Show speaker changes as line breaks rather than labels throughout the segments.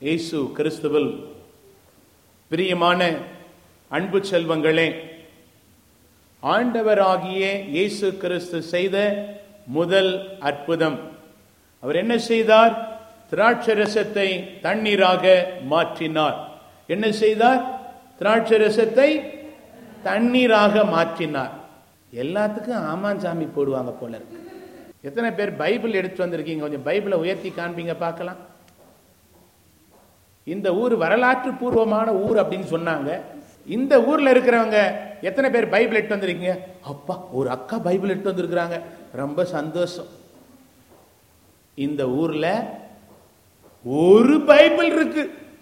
இயேசு கிறிஸ்துவில் பிரியமான அன்பு செல்வங்களே, ஆண்டவராகிய இயேசு கிறிஸ்து செய்த முதல் அற்புதம், அவர் என்ன செய்தார்? திராட்சரசத்தை தண்ணீராக மாற்றினார். என்ன செய்தார்? திராட்சரசத்தை தண்ணீராக மாற்றினார். எல்லாத்துக்கும் ஆமாஞ்சாமி போடுவாங்க போல இருக்கு. எத்தனை பேர் பைபிள் எடுத்து வந்திருக்கீங்க? கொஞ்சம் பைபிளை உயர்த்தி காண்பீங்க பார்க்கலாம். இந்த ஊர் வரலாற்று பூர்வமான ஊர் அப்படின்னு சொன்னாங்க. இந்த ஊர்ல இருக்கிறவங்க எத்தனை பேர் பைபிள் எடுத்து வந்திருக்கீங்க? அப்பா, ஒரு அக்கா பைபிள் எடுத்து வந்திருக்கிறாங்க, ரொம்ப சந்தோஷம். இந்த ஊர்ல ஒரு பைபிள் இருக்கு.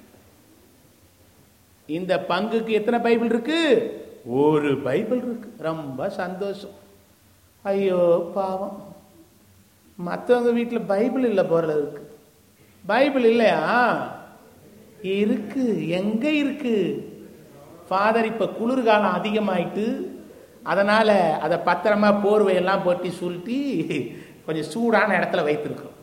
இந்த பங்குக்கு எத்தனை பைபிள் இருக்கு? ஒரு பைபிள் இருக்கு. ரொம்ப சந்தோஷம். ஐயோ பாவம், மற்றவங்க வீட்டில் பைபிள் இல்லை போல இருக்கு. பைபிள் இல்லையா? இருக்கு. எங்க இருக்கு? ஃபாதர் இப்ப குளிர்காலம் அதிகமாயிட்டு, அதனால அதை பத்திரமா போர்வையெல்லாம் போட்டி சுருட்டி கொஞ்சம் சூடான இடத்துல வைத்திருக்கிறோம்.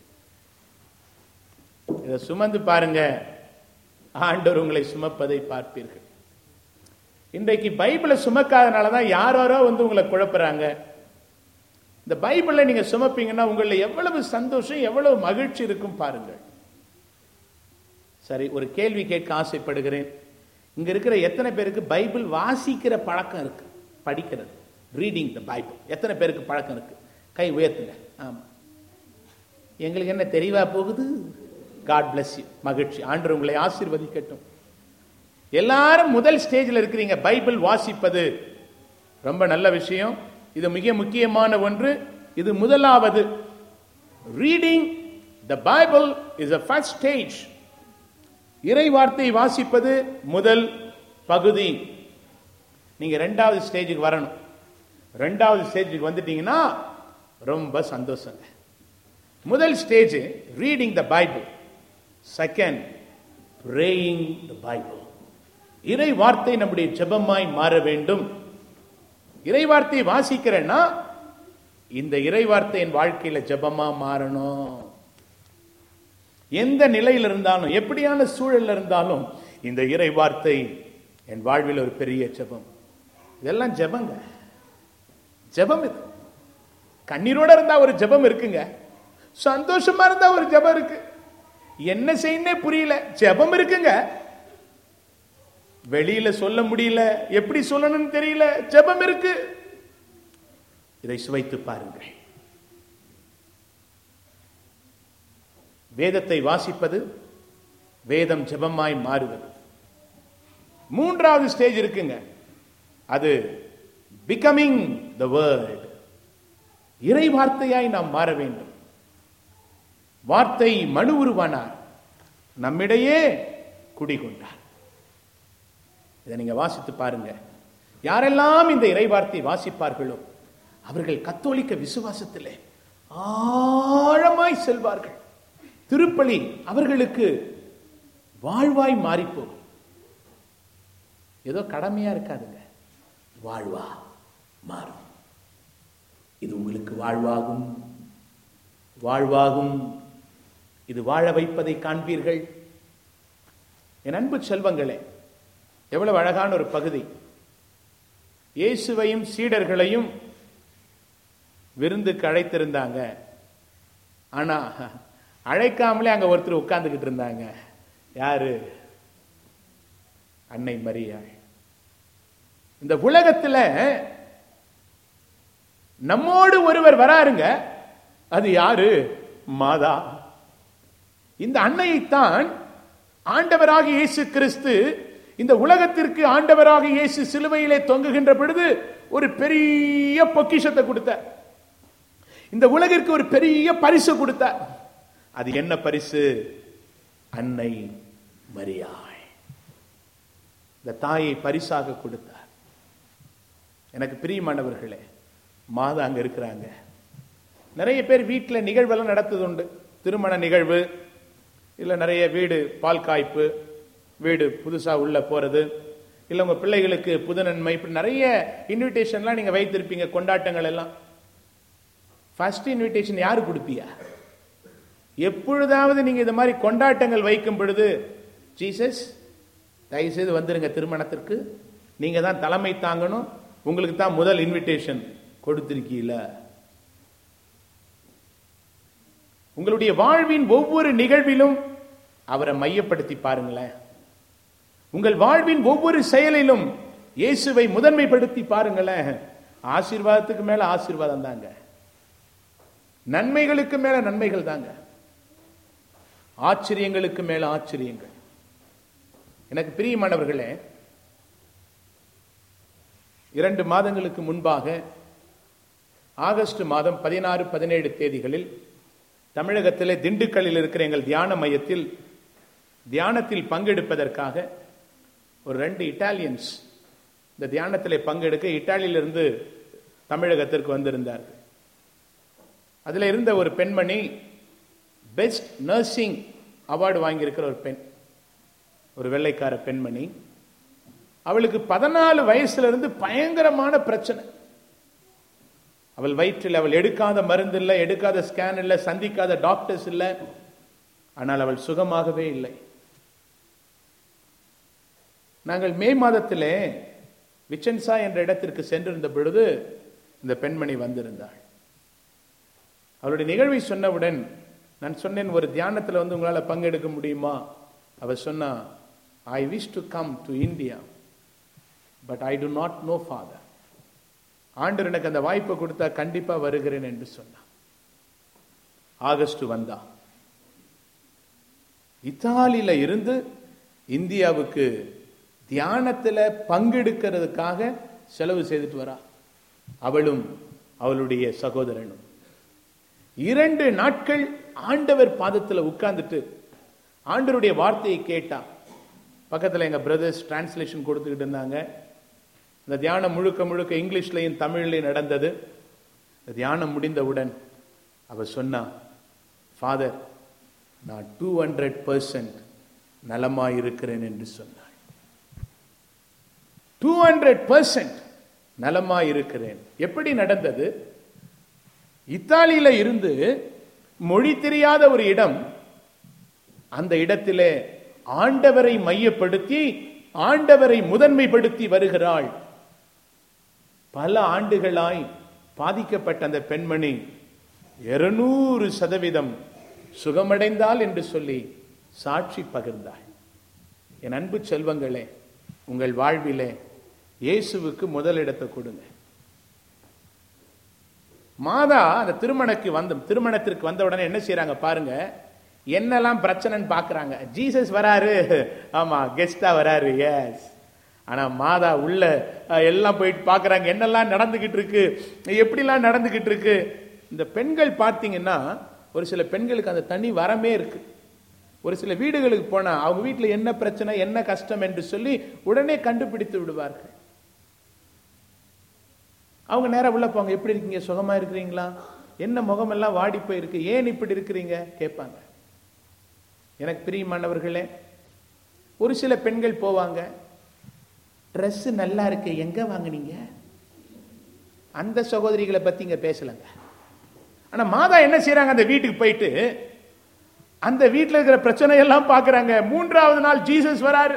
இதை சுமந்து பாருங்க, ஆண்டவர் உங்களை சுமப்பதை பார்ப்பீர்கள். இன்றைக்கு பைபிளை சுமக்காதனாலதான் யாரோ வந்து உங்களை குழப்புறாங்க. இந்த பைபிளை நீங்க சுமப்பீங்கன்னா உங்களில் எவ்வளவு சந்தோஷம், எவ்வளவு மகிழ்ச்சி இருக்கும் பாருங்கள். சரி, ஒரு கேள்வி கேட்க ஆசைப்படுகிறேன். இங்க இருக்கிற எத்தனை பேருக்கு பைபிள் வாசிக்கிற பழக்கம் இருக்கு? படிக்கிறது, ரீடிங் த பைபிள் எத்தனை பேருக்கு பழக்கம் இருக்கு? கை உயர்த்துங்க. ஆமா, எங்களுக்கு என்ன தெரியவா போகுது? God bless you. மகிழ்ச்சி. ஆண்டவர் உங்களை ஆசீர்வதிக்கட்டும். எல்லாரும் முதல் ஸ்டேஜில் இருக்கிறீங்க. பைபிள் வாசிப்பது ரொம்ப நல்ல விஷயம். இது மிக முக்கியமான ஒன்று. இது முதலாவது. Reading the Bible is a first stage. இறை வார்த்தை வாசிப்பது முதல் பகுதி. நீங்க இரண்டாவது ஸ்டேஜுக்கு வரணும். இரண்டாவது ஸ்டேஜுக்கு வந்துட்டீங்கன்னா ரொம்ப சந்தோஷங்க. முதல் stage reading the Bible. Second, praying the Bible. இறை வார்த்தை நம்முடைய ஜெபமாய் மாற வேண்டும். இறை வார்த்தை வாசிக்கிறேன்னா இந்த இறை வார்த்தை என் வாழ்க்கையில ஜெபமா மாறணும். எந்த நிலையில் இருந்தாலும், எப்படியான சூழல் இருந்தாலும், இந்த இறை வார்த்தை என் வாழ்வில் ஒரு பெரிய ஜெபம். இதெல்லாம் ஜெபங்க. ஜெபம் இது. கண்ணீரோட இருந்தா ஒரு ஜெபம் இருக்குங்க. சந்தோஷமா இருந்தா ஒரு ஜெபம் இருக்கு. என்ன செய்யணும் புரியல, ஜெபம் இருக்குங்க. வெளியில சொல்ல முடியல, எப்படி சொல்லணும்னு தெரியல, ஜெபம் இருக்கு. இதை சுவைத்து பாருங்கள். வேதத்தை வாசிப்பது, வேதம் ஜெபமாய் மாறுவது. மூன்றாவது ஸ்டேஜ் இருக்குங்க. அது பிகமிங் த வேர்ட். இறை வார்த்தையாய் நாம் மாற வேண்டும். வார்த்தை மனு உருவானார், நம்மிடையே குடிகொண்டார். இதை நீங்க வாசித்து பாருங்க. யாரெல்லாம் இந்த இறை வார்த்தை வாசிப்பார்களோ அவர்கள் கத்தோலிக்க விசுவாசத்திலே ஆழமாய் செல்வார்கள். திருப்பலி அவர்களுக்கு வாழ்வாய் மாறிப்போகும். ஏதோ கடமையா இருக்காதுங்க, வாழ்வா மாறும். இது உங்களுக்கு வாழ்வாகும், வாழ்வாகும். இது வாழ வைப்பதை காண்பீர்கள். என் அன்பு செல்வங்களே, எவ்வளவு அழகான ஒரு பகுதி. இயேசுவையும் சீடர்களையும் விருந்துக்கு அழைத்திருந்தாங்க. ஆனா அழைக்காமலே அங்க ஒருத்தர் உட்கார்ந்துகிட்டு இருந்தாங்க. யாரு? அன்னை மரியாள். இந்த உலகத்துல நம்மோடு ஒருவர் வராருங்க. அது யாரு? மாதா. இந்த அன்னையைத்தான் ஆண்டவராக இயேசு கிறிஸ்து இந்த உலகத்திற்கு ஆண்டவராக இயேசு சிலுவையிலே தொங்குகின்ற பொழுது ஒரு பெரிய பொக்கிஷத்தை கொடுத்தார். இந்த உலகிற்கு ஒரு பெரிய பரிசு கொடுத்தார். அது என்ன பரிசு? அன்னை மரியாள். இந்த தாயை பரிசாக கொடுத்தார். எனக்கு பிரியமானவர்களே, மாதா அங்க இருக்கிறாங்க. நிறைய பேர் வீட்டில் நிகழ்வெல்லாம் நடத்துது உண்டு. திருமண நிகழ்வு, இல்லை நிறைய வீடு பால் காய்ப்பு, வீடு புதுசா உள்ள போறது, இல்லை உங்க பிள்ளைகளுக்கு புதுநன்மை, இப்படி நிறைய இன்விடேஷன்லாம் நீங்க வைத்திருப்பீங்க. கொண்டாட்டங்கள் எல்லாம் ஃபர்ஸ்ட் இன்விடேஷன் யாரு கொடுப்பியா? எப்பொழுதாவது நீங்க இந்த மாதிரி கொண்டாட்டங்கள் வைக்கும் பொழுது, ஜீசஸ் தயவுசெய்து வந்துருங்க திருமணத்திற்கு, நீங்க தான் தலைமை தாங்கணும், உங்களுக்கு தான் முதல் இன்விடேஷன் கொடுத்திருக்கீல. உங்களுடைய வாழ்வின் ஒவ்வொரு நிகழ்விலும் அவரை மையப்படுத்தி பாருங்களேன். உங்கள் வாழ்வின் ஒவ்வொரு செயலிலும் இயேசுவை முதன்மைப்படுத்தி பாருங்களேன். ஆசீர்வாதத்துக்கு மேல ஆசீர்வாதம் தாங்க, நன்மைகளுக்கு மேல நன்மைகள் தாங்க, ஆச்சரியங்களுக்கு மேல ஆச்சரியங்கள். எனக்கு பிரியமானவர்களே, 2 மாதங்களுக்கு முன்பாக ஆகஸ்ட் மாதம் 16, 17 தேதிகளில் தமிழகத்திலே திண்டுக்கல்லில் இருக்கிற எங்கள் தியான மையத்தில் தியானத்தில் பங்கெடுப்பதற்காக ஒரு 2 இட்டாலியன்ஸ் இந்த தியானத்திலே பங்கெடுக்க இத்தாலியிலிருந்து தமிழகத்திற்கு வந்திருந்தார்கள். அதில் இருந்த ஒரு பெண்மணி பெஸ்ட் நர்சிங் அவார்டு வாங்கியிருக்கிற ஒரு பெண், ஒரு வெள்ளைக்கார பெண்மணி. அவளுக்கு 14 வயசுல இருந்து பயங்கரமான பிரச்சனை. அவள் வயிற்றில் அவள் எடுக்காத மருந்து இல்லை, எடுக்காத ஸ்கேன் இல்லை, சந்திக்காத டாக்டர்ஸ் இல்லை. ஆனால் அவள் சுகமாகவே இல்லை. நாங்கள் மே மாதத்திலே விச்சன்சா என்ற இடத்திற்கு சென்றிருந்த பொழுது இந்த பெண்மணி வந்திருந்தாள். அவளுடைய நிகழ்வை சொன்னவுடன் நான் சொன்னேன், ஒரு தியானத்தில் வந்து உங்களால் பங்கெடுக்க முடியுமா? அவள் சொன்னா, I wish to come to India but I do not know father. ஆண்டவர் எனக்கு அந்த வாய்ப்பை கொடுத்தா கண்டிப்பா வருகிறேன் என்று சொன்னான். ஆகஸ்ட் வந்தா, இத்தாலியில இருந்து இந்தியாவுக்கு தியானத்துல பங்கெடுக்கிறதுக்காக செலவு செய்துட்டு வரா. அவளும் அவளுடைய சகோதரனும் 2 நாட்கள் ஆண்டவர் பாதத்துல உட்கார்ந்துட்டு ஆண்டவருடைய வார்த்தையை கேட்டா. பக்கத்துல எங்க பிரதர்ஸ் டிரான்ஸ்லேஷன் கொடுத்துக்கிட்டு இருந்தாங்க. இந்த தியானம் முழுக்க முழுக்க இங்கிலீஷ்லையும் தமிழ்லையும் நடந்தது. தியானம் முடிந்தவுடன் அவ சொன்னா, ஃபாதர், நான் 200% நலமாயிருக்கிறேன் என்று சொன்னாள். 200% நலமாயிருக்கிறேன். எப்படி நடந்தது? இத்தாலியில இருந்து மொழி தெரியாத ஒரு இடம், அந்த இடத்திலே ஆண்டவரை மையப்படுத்தி ஆண்டவரை முதன்மைப்படுத்தி வருகிறாள். பல ஆண்டுகளாய் பாதிக்கப்பட்ட அந்த பெண்மணி 200% சுகமடைந்தாள் என்று சொல்லி சாட்சி பகிர்ந்தாள். என் அன்பு செல்வங்களே, உங்கள் வாழ்விலே இயேசுவுக்கு முதலிடத்தை கொடுங்க. மாதா அந்த திருமணத்திற்கு வந்த உடனே என்ன செய்யறாங்க பாருங்க, என்னெல்லாம் பிரச்சனைன்னு பாக்குறாங்க. ஜீசஸ் வராரு, ஆமா கெஸ்டா வராரு, எஸ். ஆனா மாதா உள்ள எல்லாம் போயிட்டு பாக்குறாங்க, என்னெல்லாம் நடந்துகிட்டு இருக்கு, எப்படிலாம் நடந்துகிட்டு இருக்கு. இந்த பெண்கள் பார்த்தீங்கன்னா, ஒரு சில பெண்களுக்கு அந்த தனி வரமே இருக்கு. ஒரு சில வீடுகளுக்கு போனா அவங்க வீட்டுல என்ன பிரச்சனை, என்ன கஷ்டம் என்று சொல்லி உடனே கண்டுபிடித்து விடுவார்கள். அவங்க நேரம் உள்ள போங்க, எப்படி இருக்கீங்க, சுகமா இருக்கிறீங்களா, என்ன முகமெல்லாம் வாடி போயிருக்கு, ஏன் இப்படி இருக்கிறீங்க கேட்பாங்க. எனக்கு பிரியமானவர்களே, ஒரு சில பெண்கள் போவாங்க, ட்ரெஸ் நல்லா இருக்கு, எங்க வாங்குனீங்க, அந்த சகோதரிகளை பத்தி இங்க பேசலங்க. ஆனா மாதா என்ன செய்யறாங்க, அந்த வீட்டுக்கு போயிட்டு அந்த வீட்டில் இருக்கிற பிரச்சனை எல்லாம் பாக்குறாங்க. 3வது நாள் ஜீசஸ் வராரு.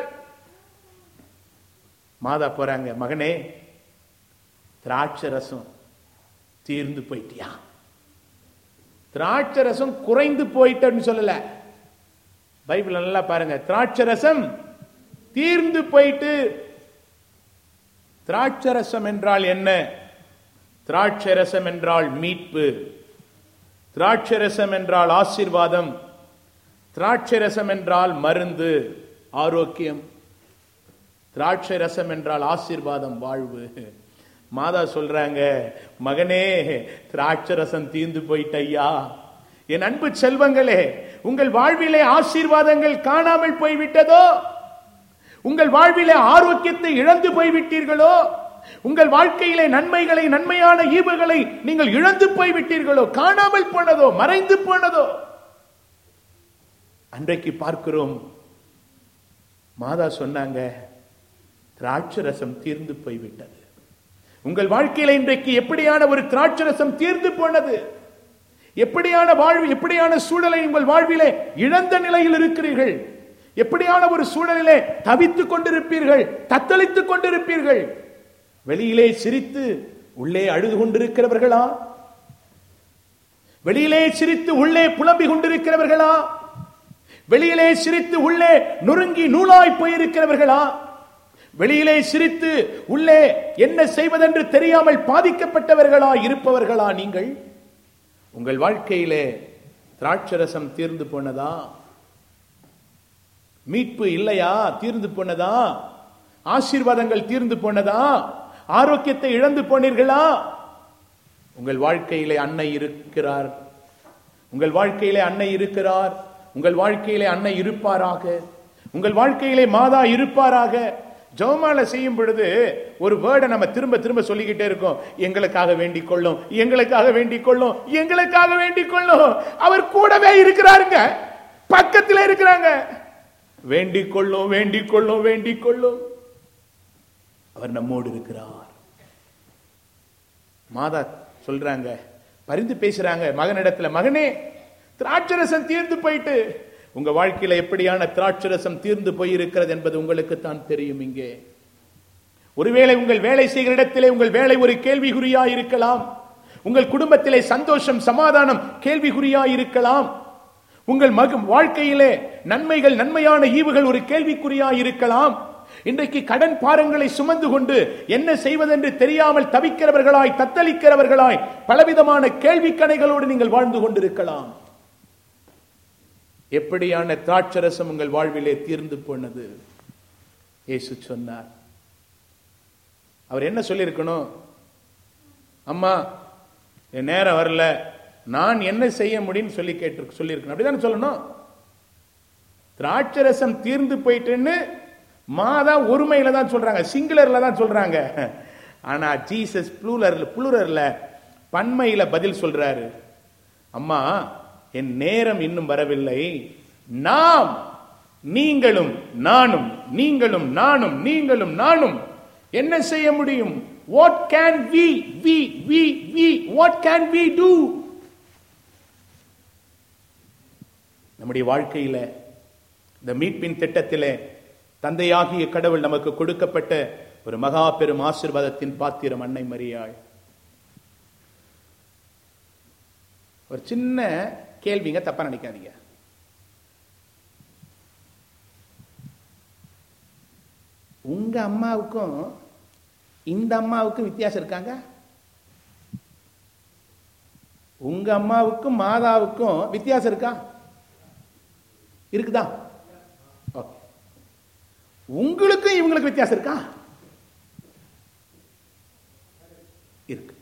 மாதா போறாங்க, மகனே திராட்சை ரசம் தீர்ந்து போயிட்டியா? திராட்சை ரசம் குறைந்து போயிட்டன்னு சொல்லல, பைபிள் நல்லா பாருங்க. திராட்சை ரசம் தீர்ந்து போயிட்டு. திராட்சை ரசம் என்றால் என்ன? திராட்சை ரசம் என்றால் மீட்பு, திராட்சை ரசம் என்றால் ஆசீர்வாதம், திராட்சை ரசம் என்றால் மருந்து, ஆரோக்கியம், திராட்சை ரசம் என்றால் ஆசீர்வாதம், வாழ்வு. மாதா சொல்றாங்க, மகனே திராட்சை ரசம் தீர்ந்து போயிட்டையா. என் அன்பு செல்வங்களே, உங்கள் வாழ்விலே ஆசீர்வாதங்கள் காணாமல் போய்விட்டதோ, உங்கள் வாழ்விலே ஆரோக்கியத்தை இழந்து போய்விட்டீர்களோ, உங்கள் வாழ்க்கையிலே நன்மைகளை, நன்மையான ஈவுகளை நீங்கள் இழந்து போய்விட்டீர்களோ, காணாமல் போனதோ, மறைந்து போனதோ, அன்றைக்கு பார்க்கிறோம். மாதா சொன்னாங்க, திராட்சை ரசம் தீர்ந்து போய்விட்டது. உங்கள் வாழ்க்கையில இன்றைக்கு எப்படியான ஒரு திராட்சை ரசம் தீர்ந்து போனது? எப்படியான வாழ்வு, எப்படியான சூழலை உங்கள் வாழ்விலே இழந்த நிலையில் இருக்கிறீர்கள்? எப்படியான ஒரு சூழலிலே தவித்துக் கொண்டிருப்பீர்கள், தத்தளித்துக் கொண்டிருப்பீர்கள்? வெளியிலே சிரித்து உள்ளே அழுது கொண்டிருக்கிறவர்களா? வெளியிலே சிரித்து உள்ளே புலம்பிக் கொண்டிருக்கிறவர்களா? வெளியிலே சிரித்து உள்ளே நொறுங்கி நூலாய் போயிருக்கிறவர்களா? வெளியிலே சிரித்து உள்ளே என்ன செய்வதென்று தெரியாமல் பாதிக்கப்பட்டவர்களா இருப்பவர்களா நீங்கள்? உங்கள் வாழ்க்கையிலே திராட்சரசம் தீர்ந்து போனதா? மீட்பு இல்லையா? தீர்ந்து போனதா? ஆசீர்வாதங்கள் தீர்ந்து போனதா? ஆரோக்கியத்தை இழந்து போனீர்களா? உங்கள் வாழ்க்கையிலே அன்னை இருக்கிறார். உங்கள் வாழ்க்கையிலே அன்னை இருக்கிறார். உங்கள் வாழ்க்கையிலே அன்னை இருப்பாராக. உங்கள் வாழ்க்கையிலே மாதா இருப்பாராக. ஜெபமாலை செய்யும் பொழுது ஒரு வேர்டை நம்ம திரும்ப திரும்ப சொல்லிக்கிட்டே இருக்கோம். எங்களுக்காக வேண்டிக் கொள்ளும், எங்களுக்காக வேண்டிக் கொள்ளும், எங்களுக்காக வேண்டிக் கொள்ளும். அவர் கூடவே இருக்கிறாருங்க, பக்கத்திலே இருக்கிறாங்க. வேண்டிக் கொள்ளும், வேண்டிக் கொள்ளும், வேண்டிக் கொள்ளும். அவர் நம்மோடு இருக்கிறார். மாதா சொல்றாங்க, பரிந்து பேசுறாங்க மகனிடத்துல, மகனே திராட்சரசம் தீர்ந்து போயிட்டு, உங்க வாழ்க்கையில எப்படியான திராட்சரசம் தீர்ந்து போயிருக்கிறது என்பது உங்களுக்கு தான் தெரியும். இங்கே ஒருவேளை உங்கள் வேலை செய்கிற இடத்திலே உங்கள் வேலை ஒரு கேள்விக்குறியா இருக்கலாம். உங்கள் குடும்பத்திலே சந்தோஷம் சமாதானம் கேள்விக்குறியா இருக்கலாம். உங்கள் வாழ்க்கையிலே நன்மைகள், நன்மையான ஈவுகள் ஒரு கேள்விக்குறியா இருக்கலாம். இன்றைக்கு கடன் பாரங்களை சுமந்து கொண்டு என்ன செய்வதென்று தெரியாமல் தவிக்கிறவர்களாய், தத்தளிக்கிறவர்களாய், பலவிதமான கேள்வி கணைகளோடு நீங்கள் வாழ்ந்து கொண்டிருக்கலாம். எப்படியான திராட்சரசம் உங்கள் வாழ்விலே தீர்ந்து போனது? இயேசு சொன்னார். அவர் என்ன சொல்லியிருக்கணும்? அம்மா என் நேரம் வரல, நான் என்ன செய்ய முடியும்னு சொல்லி சொல்லியிருக்கணும். அப்படிதான் சொல்லணும். திராட்சரசம் தீர்ந்து போயிட்டுன்னு மாதா ஒருமையில தான் சொல்றாங்க, சிங்குலர்ல தான் சொல்றாங்க. ஆனா ஜீசஸ் புளூரல்ல பன்மையில பதில் சொல்றாரு. அம்மா என் நேரம் இன்னும் வரவில்லை. நாம், நீங்களும் நானும், நீங்களும் நானும், நீங்களும் நானும் என்ன செய்ய முடியும்? What can we what can we do? நம்முடைய வாழ்க்கையில இந்த மீட்பின் திட்டத்திலே தந்தையாகிய கடவுள் நமக்கு கொடுக்கப்பட்ட ஒரு மகா பெரும் ஆசீர்வாதத்தின் பாத்திரம் அன்னை மரியாள். ஒரு சின்ன கேள்விங்க, தப்பா நினைக்காதீங்க. உங்க அம்மாவுக்கும் இந்த அம்மாவுக்கும் வித்தியாசம் இருக்காங்க? உங்க அம்மாவுக்கும் மாதாவுக்கும் வித்தியாசம் இருக்கா? இருக்குதா? உங்களுக்கும் இவங்களுக்கு வித்தியாசம் இருக்கா? இருக்கு.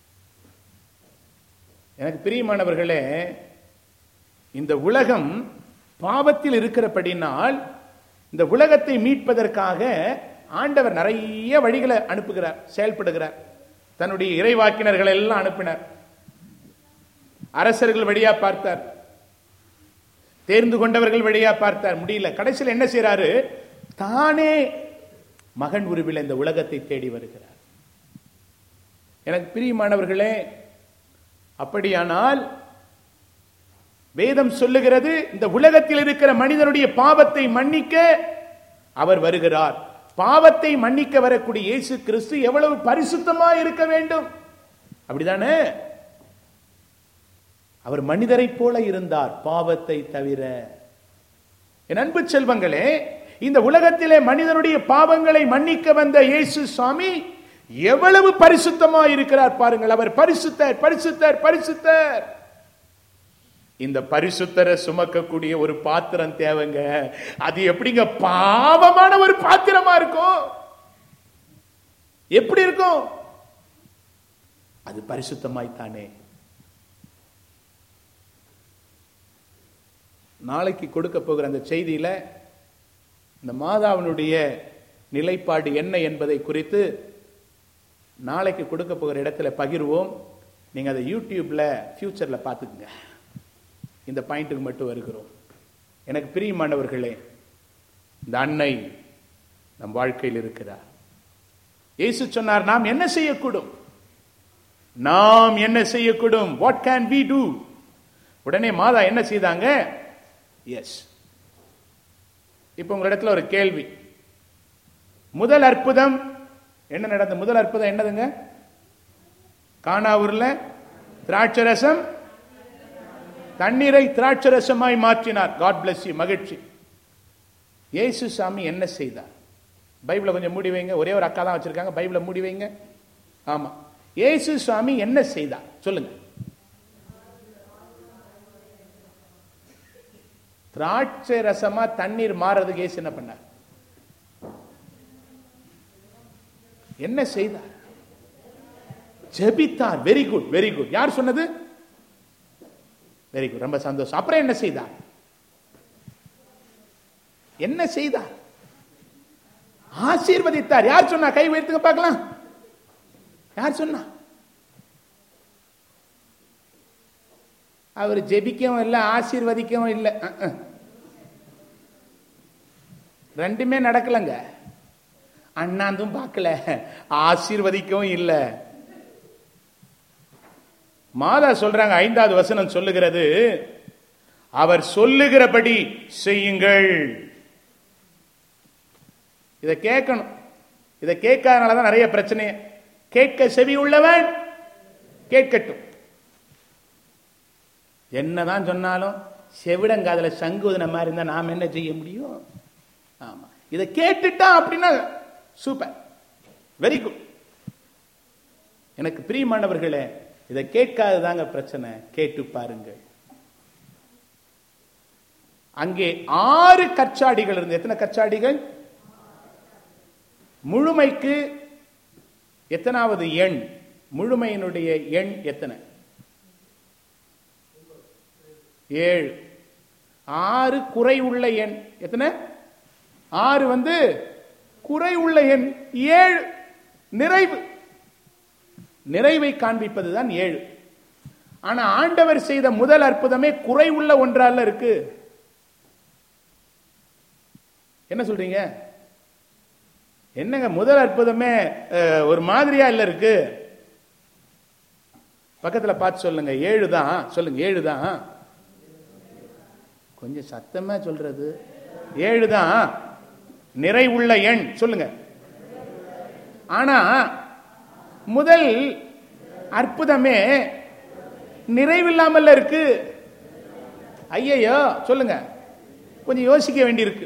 எனக்கு பிரியமானவர்களே, இந்த உலகம் பாவத்தில் இருக்கிறபடினால் இந்த உலகத்தை மீட்பதற்காக ஆண்டவர் நிறைய வழிகளை அனுப்புகிறார், செயல்படுகிறார். தன்னுடைய இறைவாக்கினர்கள் எல்லாம் அனுப்பினார். அரசர்கள் வழியா பார்த்தார், தேர்ந்து கொண்டவர்கள் வழியா பார்த்தார். முடியல. கடைசியில் என்ன செய்யறாரு? தானே மகன் உருவில் இந்த உலகத்தை தேடி வருகிறார். எனக்கு பிரியமானவர்களே, அப்படியானால் வேதம் சொல்லுகிறது, இந்த உலகத்தில் இருக்கிற மனிதனுடைய பாவத்தை மன்னிக்க அவர் வருகிறார். பாவத்தை மன்னிக்க வரக்கூடிய இயேசு கிறிஸ்து எவ்வளவு பரிசுத்தமா இருக்க வேண்டும், அப்படிதானே? அவர் மனிதரை போல இருந்தார், பாவத்தை தவிர. என் அன்பு செல்வங்களே, இந்த உலகத்திலே மனிதனுடைய பாவங்களை மன்னிக்க வந்த இயேசு சுவாமி எவ்வளவு பரிசுத்தமா இருக்கிறார் பாருங்கள். அவர் பரிசுத்தர், பரிசுத்தர், பரிசுத்தர். இந்த பரிசுத்தரை சுமக்கக்கூடிய ஒரு பாத்திரம் தேவைங்க. அது எப்படிங்க பாவமான ஒரு பாத்திரமா இருக்கும்? எப்படி இருக்கும்? அது பரிசுத்தமாய்த்தானே. நாளைக்கு கொடுக்க போகிற அந்த செய்தியில இந்த மாதாவினுடைய நிலைப்பாடு என்ன என்பதை குறித்து நாளைக்கு கொடுக்க போகிற இடத்துல பகிர்வோம். நீங்க அதை யூடியூப்ல ஃபியூச்சர்ல பார்த்துக்குங்க. இந்த பாயிண்ட்டுக்கு மட்டும் வருகிறோம். எனக்கு பிரியமானவர்களே, இந்த அன்னை நம் வாழ்க்கையில் இருக்கிறார். இயேசு சொன்னார், நாம் என்ன செய்யக்கூடும்? நாம் என்ன செய்யக்கூடும்? What can we do? உடனே மாதா என்ன செய்தாங்க? எஸ். இப்ப உங்களிடத்துல ஒரு கேள்வி. முதல் அற்புதம் என்ன நடந்தது? முதல் அற்புதம் என்னதுங்க? கானாவூர்ல திராட்சரசம், தண்ணீரை திராட்சரசமாய் மாற்றினார். காட் பிளஸ் யூ, மகிழ்ச்சி. இயேசு சாமி என்ன செய்தார்? பைபிளை கொஞ்சம் மூடி வைங்க. ஒரே ஒரு அக்கா தான் வச்சிருக்காங்க, பைபிளை மூடி வைங்க. ஆமா, இயேசு சாமி என்ன செய்தார் சொல்லுங்க. திராட்சை ரசமா தண்ணீர் மாறதுக்கு இயேசு என்ன பண்ணார்? என்ன செய்தார்? ஜெபித்தார். Very good, very good. யார் சொன்னது? வெரி குட், ரொம்ப சந்தோஷம். அப்புறம் என்ன செய்தார்? என்ன செய்தார்? ஆசீர்வதித்தார். யார் சொன்னா? கை உயர்த்துங்க பார்க்கலாம். யார் சொன்னா? அவர் ஜெபிக்கவும் இல்லை, ஆசீர்வதிக்கவும் இல்லை. ரெண்டுமே நடக்கலங்க. அண்ணாந்தும் பார்க்கல, ஆசீர்வதிக்கவும் இல்லை. மாதா சொல்றாங்க, 5வது வசனம் சொல்லுகிறது, அவர் சொல்லுகிறபடி செய்யுங்கள். இதை கேட்கணும். இதை கேட்காதனாலதான் நிறைய பிரச்சனை. கேட்க செவி உள்ளவன் கேட்கட்டும். என்னதான் சொன்னாலும் செவிடங்காதுல சங்குதுன மாதிரி இருந்தா நாம் என்ன செய்ய முடியும்? ஆமா, இதை கேட்டுட்டா அப்படின்னா சூப்பர், வெரி குட். எனக்கு பிரியமானவர்களே, இதை கேட்காததாங்க பிரச்சனை. கேட்டு பாருங்கள். அங்கே 6 கற்சாடிகள் இருந்து. எத்தனை கற்சாடிகள்? முழுமைக்கு எத்தனாவது எண்? முழுமையினுடைய எண் எத்தனை? 7. 6 குறை உள்ள எண். எத்தனை? 6 குறை உள்ள எண். 7 நிறைவு. நிறைவை காண்பிப்பதுதான் 7. ஆனா ஆண்டவர் செய்த முதல் அற்புதமே குறை உள்ள ஒன்றால இருக்கு. என்ன சொல்றீங்க? என்னங்க முதல் அற்புதமே ஒரு மாதிரியா இல்ல இருக்கு? பக்கத்துல பார்த்து சொல்லுங்க. 7 தான். சொல்லுங்க, 7 தான். கொஞ்சம் சத்தமா சொல்றது. 7 தான் நிறைவுள்ள எண். சொல்லுங்க. ஆனா முதல் அற்புதமே நிறைவில்லாமல் இருக்கு. ஐயையோ, சொல்லுங்க. கொஞ்சம் யோசிக்க வேண்டியிருக்கு.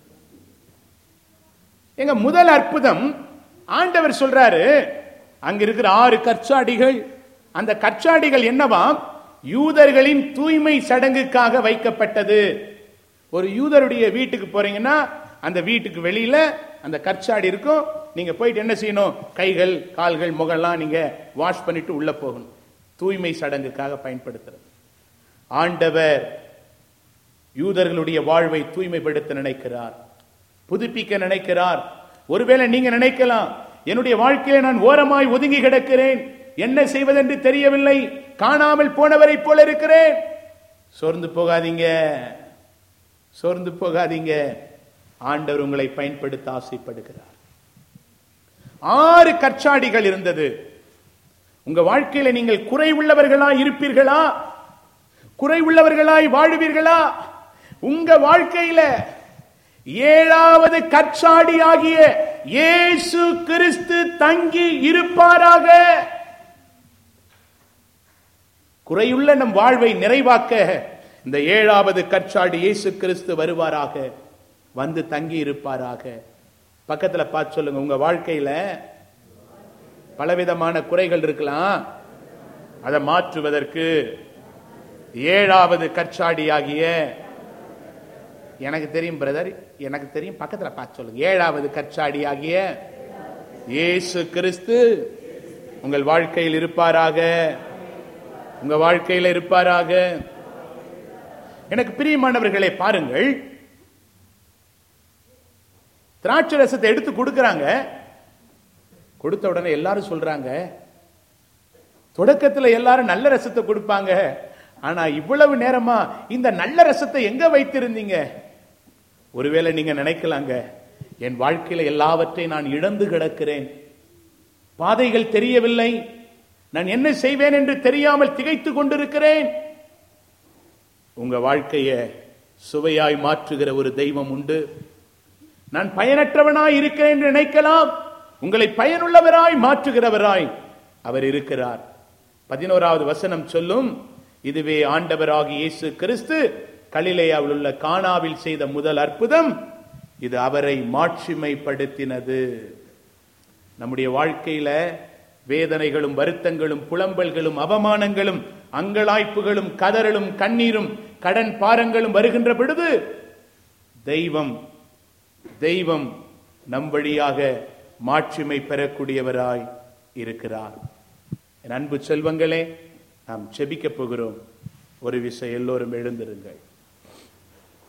எங்க முதல் அற்புதம் ஆண்டவர் சொல்றாரு, அங்க இருக்கிற 6 கற்சாடிகள். அந்த கற்சாடிகள் என்னவாம்? யூதர்களின் தூய்மை சடங்குக்காக வைக்கப்பட்டது. ஒரு யூதருடைய வீட்டுக்கு போறீங்கன்னா அந்த வீட்டுக்கு வெளியில அந்த கற்சாடி இருக்கும். நீங்க போயிட்டு என்ன செய்யணும்? கைகள், கால்கள், முகம்லாம் நீங்க வாஷ் பண்ணிட்டு உள்ள போகணும். தூய்மை சடங்குக்காக பயன்படுத்துறது. ஆண்டவர் யூதர்களுடைய வாழ்வை தூய்மைப்படுத்த நினைக்கிறார், புதுப்பிக்க நினைக்கிறார். ஒருவேளை நீங்க நினைக்கலாம், என்னுடைய வாழ்க்கையில நான் ஓரமாய் ஒதுங்கி கிடக்கிறேன், என்ன செய்வதென்று தெரியவில்லை, காணாமல் போனவரை போல இருக்கிறேன். சோர்ந்து போகாதீங்க, சோர்ந்து போகாதீங்க. ஆண்டவர் உங்களை பயன்படுத்த ஆசைப்படுகிறார். 6 கற்சாடிகள் இருந்தது. உங்க வாழ்க்கையில நீங்கள் குறை உள்ளவர்களாய் இருப்பீர்களா? குறை உள்ளவர்களாய் வாழுவீர்களா? உங்க வாழ்க்கையில 7வது கற்சாடி ஆகிய இயேசு கிறிஸ்து தங்கி இருப்பாராக. குறையுள்ள நம் வாழ்வை நிறைவாக்க இந்த 7வது கற்சாடி இயேசு கிறிஸ்து வருவாராக, வந்து தங்கி இருப்பாராக. பக்கத்துல பார்த்து சொல்லுங்க, உங்க வாழ்க்கையில பலவிதமான குறைகள் இருக்கலாம், அதை மாற்றுவதற்கு 7வது கற்சாடி ஆகிய, எனக்கு தெரியும் பிரதர், எனக்கு தெரியும், பக்கத்துல பார்த்து சொல்லுங்க, 7வது கற்சாடி ஆகிய இயேசு கிறிஸ்து உங்கள் வாழ்க்கையில் இருப்பாராக, உங்க வாழ்க்கையில் இருப்பாராக. எனக்கு பிரியமானவர்களே, பாருங்கள், திராட்சை ரசத்தை எடுத்து கொடுக்கறாங்க. கொடுத்த உடனே எல்லாரும் சொல்றாங்க, தொடக்கத்தில் எல்லாரும் நல்ல ரசத்தை கொடுப்பாங்க, ஆனா இவ்வளவு நேரமா இந்த நல்ல ரசத்தை எங்க வைத்திருந்தீங்க? ஒருவேளை நீங்க நினைக்கலாங்க, என் வாழ்க்கையில எல்லாவற்றையும் நான் இழந்து கிடக்கிறேன், பாதைகள் தெரியவில்லை, நான் என்ன செய்வேன் என்று தெரியாமல் திகைத்து கொண்டிருக்கிறேன். உங்க வாழ்க்கைய சுவையாய் மாற்றுகிற ஒரு தெய்வம் உண்டு. நான் பயனற்றவனாய் இருக்கிறேன் என்று நினைக்கலாம், உங்களை பயனுள்ளவராய் மாற்றுகிறவராய் அவர் இருக்கிறார். 11வது வசனம் சொல்லும், இதுவே ஆண்டவராகிய இயேசு கிறிஸ்து கலிலேயாவில் உள்ள கானாவில் செய்த முதல் அற்புதம், இது அவரை மாட்சிமைப்படுத்தினது. நம்முடைய வாழ்க்கையில வேதனைகளும் வருத்தங்களும் புலம்பல்களும் அவமானங்களும் அங்கலாய்ப்புகளும் கதறலும் கண்ணீரும் கடன் பாரங்களும் வருகின்ற பொழுது தெய்வம் நம் வழியாக மாட்சிமை பெறக்கூடியவராய் இருக்கிறார். என் அன்பு செல்வங்களே, நாம் ஜெபிக்க போகிறோம். ஒரு விசை எல்லோரும் எழுந்திருங்கள்.